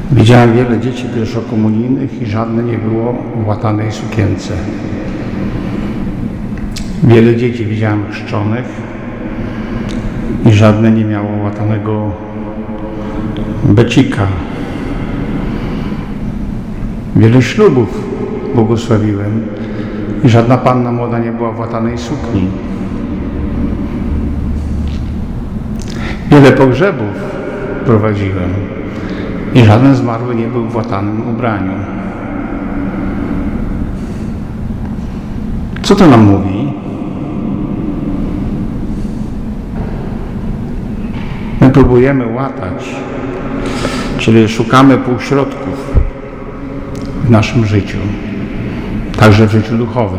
Widziałem wiele dzieci pierwszokomunijnych i żadne nie było w łatanej sukience. Wiele dzieci widziałem chrzczonych i żadne nie miało łatanego becika. Wiele ślubów błogosławiłem i żadna panna młoda nie była w łatanej sukni. Wiele pogrzebów prowadziłem i żaden zmarły nie był w łatanym ubraniu. Co to nam mówi? My próbujemy łatać, czyli szukamy półśrodków w naszym życiu, także w życiu duchowym.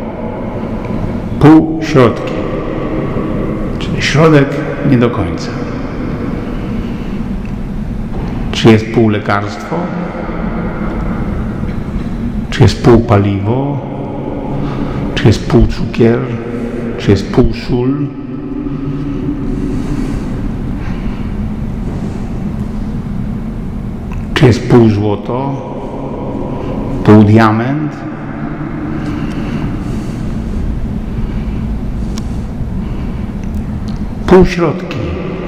Półśrodki, czyli środek nie do końca. Czy jest pół lekarstwo? Czy jest pół paliwo? Czy jest pół cukier? Czy jest pół sól? Czy jest pół złoto? Pół diament? Półśrodki.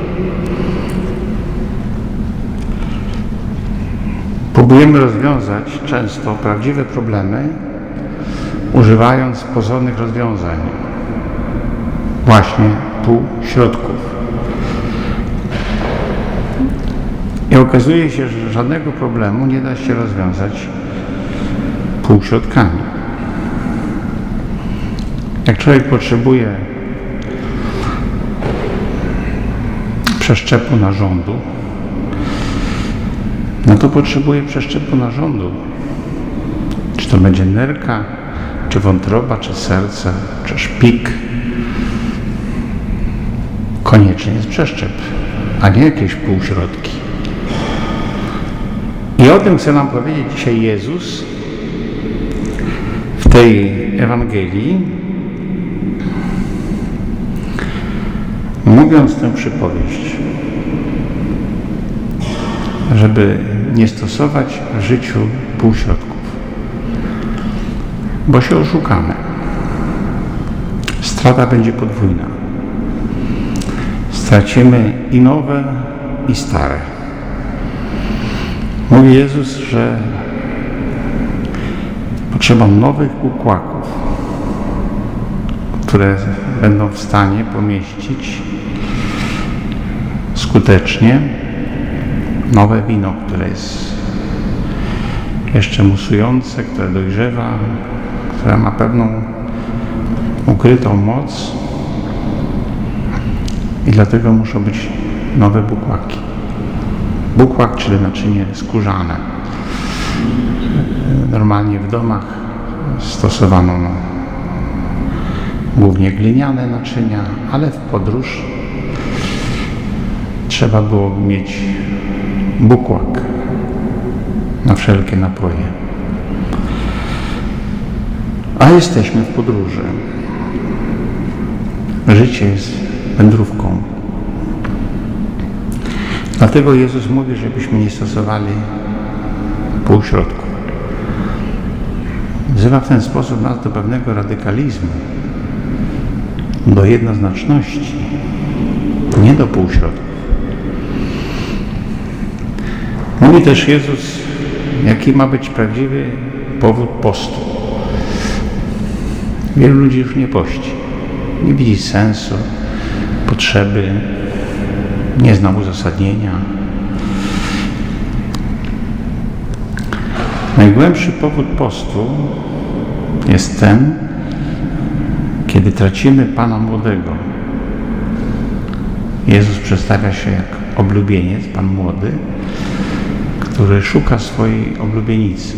Próbujemy rozwiązać często prawdziwe problemy, używając pozornych rozwiązań, właśnie półśrodków. I okazuje się, że żadnego problemu nie da się rozwiązać półśrodkami. Jak człowiek potrzebuje przeszczepu narządu, no to potrzebuje przeszczepu narządu. Czy to będzie nerka, czy wątroba, czy serce, czy szpik. Koniecznie jest przeszczep, a nie jakieś półśrodki. I o tym chce nam powiedzieć dzisiaj Jezus w tej Ewangelii, mówiąc tę przypowieść, żeby nie stosować w życiu półśrodków, bo się oszukamy. Strata będzie podwójna. Stracimy i nowe, i stare. Mówi Jezus, że potrzeba nowych kukłaków, które będą w stanie pomieścić skutecznie nowe wino, które jest jeszcze musujące, które dojrzewa, które ma pewną ukrytą moc i dlatego muszą być nowe bukłaki. Bukłak, czyli naczynie skórzane. Normalnie w domach stosowano głównie gliniane naczynia, ale w podróż trzeba było mieć bukłak na wszelkie napoje. A jesteśmy w podróży. Życie jest wędrówką. Dlatego Jezus mówi, żebyśmy nie stosowali półśrodków. Wzywa w ten sposób nas do pewnego radykalizmu, do jednoznaczności, nie do półśrodków. Mówi też Jezus, jaki ma być prawdziwy powód postu. Wielu ludzi już nie pości. Nie widzi sensu, potrzeby, nie zna uzasadnienia. Najgłębszy powód postu jest ten, kiedy tracimy Pana Młodego. Jezus przedstawia się jak oblubieniec, Pan Młody, który szuka swojej oblubienicy.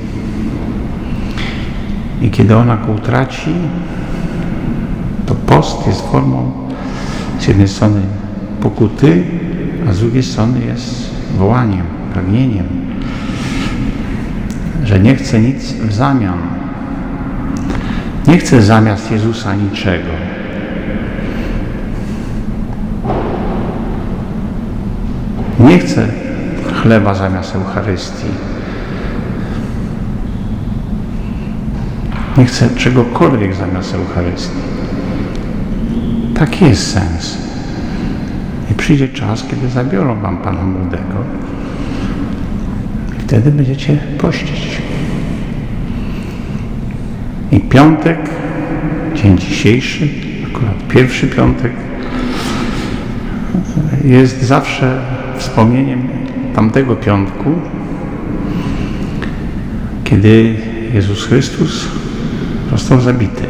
I kiedy ona go utraci, to post jest formą z jednej strony pokuty, a z drugiej strony jest wołaniem, pragnieniem, że nie chce nic w zamian. Nie chce zamiast Jezusa niczego. Nie chce chleba zamiast Eucharystii. Nie chcę czegokolwiek zamiast Eucharystii. Taki jest sens. I przyjdzie czas, kiedy zabiorą wam Pana Młodego. I wtedy będziecie pościć. I piątek, dzień dzisiejszy, akurat pierwszy piątek, jest zawsze wspomnieniem tamtego piątku, kiedy Jezus Chrystus został zabity.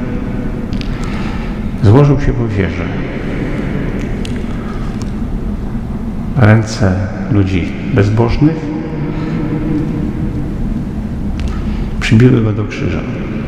Złożył się w ofierze. Ręce ludzi bezbożnych przybiły go do krzyża.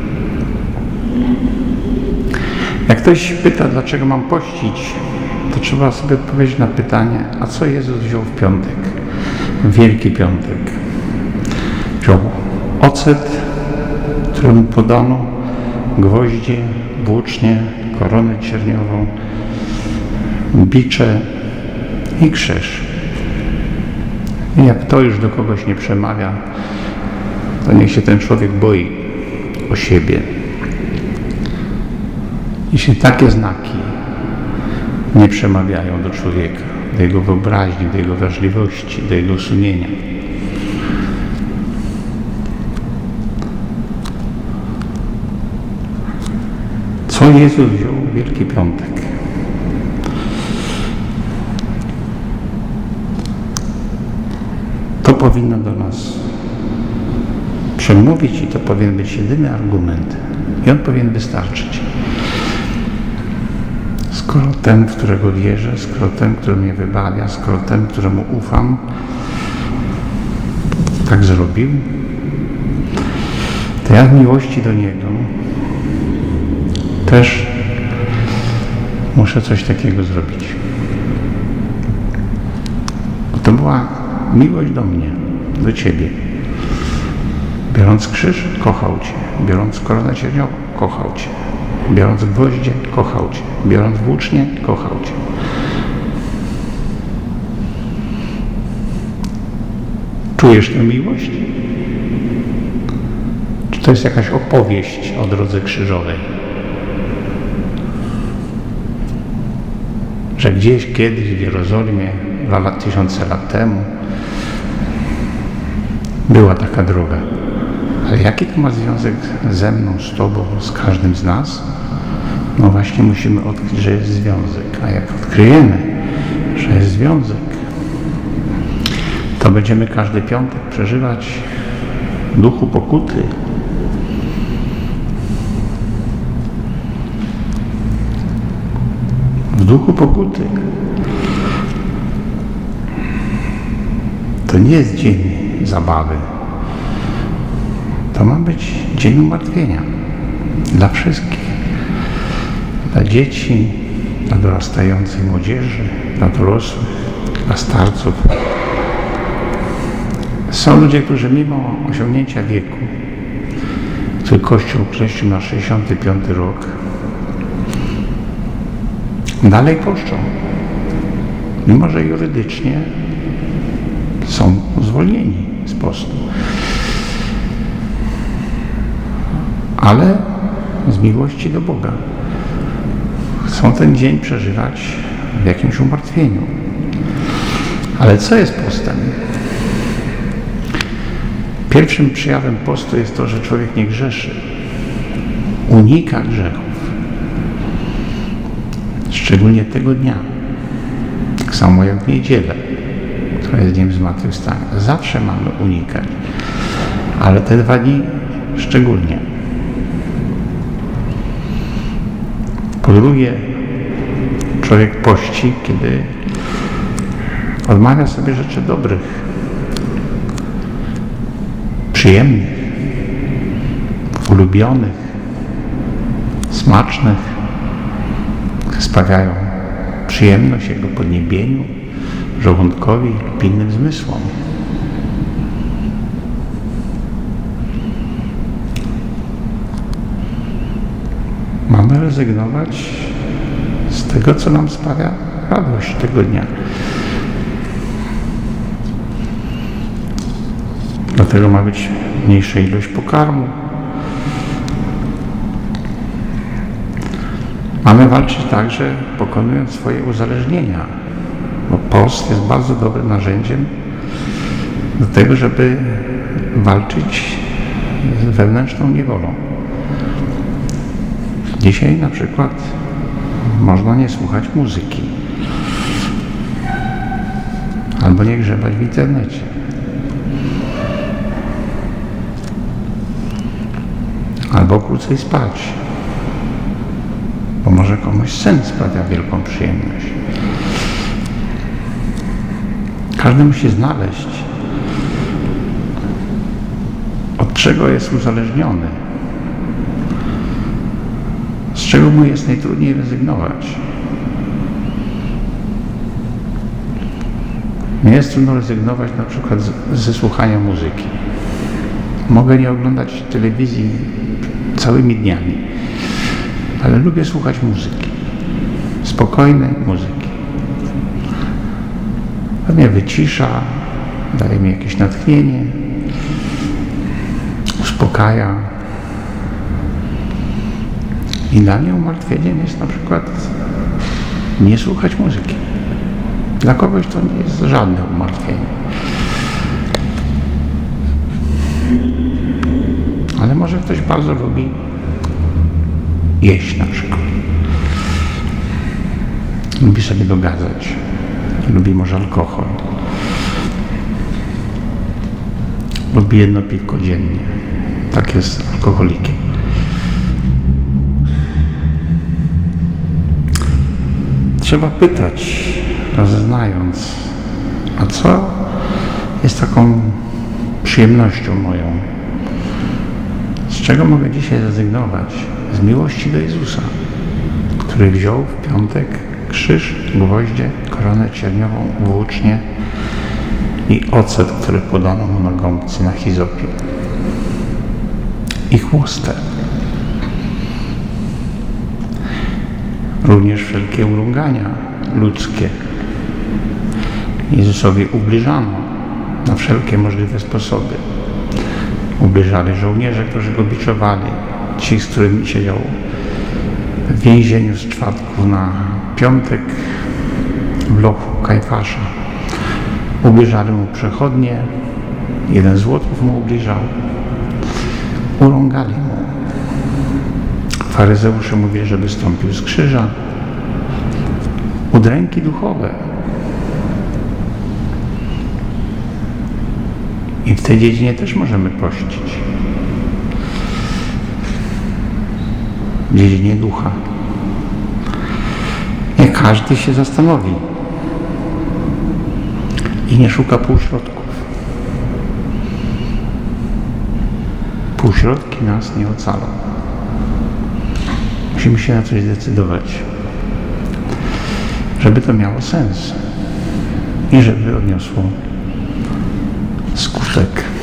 Jak ktoś pyta, dlaczego mam pościć, to trzeba sobie odpowiedzieć na pytanie, a co Jezus wziął w piątek, w Wielki Piątek? Wziął ocet, któremu podano gwoździe, włócznie, koronę cierniową, bicze i krzyż. I jak to już do kogoś nie przemawia, to niech się ten człowiek boi o siebie. Jeśli takie znaki nie przemawiają do człowieka, do jego wyobraźni, do jego wrażliwości, do jego sumienia. Co Jezus wziął w Wielki Piątek? To powinno do nas przemówić i to powinien być jedyny argument. I on powinien wystarczyć. Skoro ten, w którego wierzę, skoro ten, który mnie wybawia, skoro ten, któremu ufam, tak zrobił, to ja w miłości do Niego też muszę coś takiego zrobić. Bo to była miłość do mnie, do Ciebie. Biorąc krzyż, kochał Cię. Biorąc koronę cierniową, kochał Cię. Biorąc gwoździe, kochał Cię. Biorąc włócznie, kochał Cię. Czujesz tę miłość? Czy to jest jakaś opowieść o drodze krzyżowej? Że gdzieś kiedyś w Jerozolimie, 2000 lat temu, była taka droga. Ale jaki to ma związek ze mną, z Tobą, z każdym z nas? No właśnie musimy odkryć, że jest związek. A jak odkryjemy, że jest związek, to będziemy każdy piątek przeżywać w duchu pokuty. W duchu pokuty. To nie jest dzień zabawy. To ma być dzień umartwienia dla wszystkich. Dla dzieci, dla dorastającej młodzieży, dla dorosłych, dla starców. Są ludzie, którzy mimo osiągnięcia wieku, który Kościół określił na 65 rok, dalej poszczą. Mimo że jurydycznie są zwolnieni z postu. Ale z miłości do Boga chcą ten dzień przeżywać w jakimś umartwieniu. Ale co jest postem? Pierwszym przejawem postu jest to, że człowiek nie grzeszy. Unika grzechów. Szczególnie tego dnia. Tak samo jak w niedzielę, która jest dniem zmartwychwstania. Zawsze mamy unikać. Ale te 2 dni szczególnie. Po drugie, człowiek pości, kiedy odmawia sobie rzeczy dobrych, przyjemnych, ulubionych, smacznych, sprawiają przyjemność jego podniebieniu, żołądkowi lub innym zmysłom. Mamy rezygnować z tego, co nam sprawia radość tego dnia. Dlatego ma być mniejsza ilość pokarmu. Mamy walczyć także, pokonując swoje uzależnienia, bo post jest bardzo dobrym narzędziem do tego, żeby walczyć z wewnętrzną niewolą. Dzisiaj na przykład można nie słuchać muzyki albo nie grzebać w internecie. Albo krócej spać, bo może komuś sen sprawia wielką przyjemność. Każdy musi znaleźć, od czego jest uzależniony, z czego mu jest najtrudniej rezygnować. Mnie jest trudno rezygnować na przykład ze słuchania muzyki. Mogę nie oglądać telewizji całymi dniami, ale lubię słuchać muzyki, spokojnej muzyki. To mnie wycisza, daje mi jakieś natchnienie, uspokaja. I dla mnie umartwieniem jest na przykład nie słuchać muzyki. Dla kogoś to nie jest żadne umartwienie. Ale może ktoś bardzo lubi jeść na przykład. Lubi sobie dogadzać. Lubi może alkohol. Lubi jedno piwko dziennie. Tak jest alkoholikiem. Trzeba pytać, rozeznając, a co jest taką przyjemnością moją? Z czego mogę dzisiaj zrezygnować? Z miłości do Jezusa, który wziął w piątek krzyż, gwoździe, koronę cierniową, włócznie i ocet, który podano mu na gąbce na hizopie. I chłostę. Również wszelkie urągania ludzkie Jezusowi ubliżano na wszelkie możliwe sposoby. Ubliżali żołnierze, którzy go biczowali, ci, z którymi siedział w więzieniu z czwartku na piątek w lochu Kajfasza. Ubliżali mu przechodnie, jeden z łotków mu ubliżał, urągali mu. Faryzeusze mówili, żeby stąpił z krzyża. Udręki duchowe. I w tej dziedzinie też możemy pościć. W dziedzinie ducha. Nie każdy się zastanowi i nie szuka półśrodków. Półśrodki nas nie ocalą. Musimy się na coś zdecydować, żeby to miało sens i żeby odniosło skutek.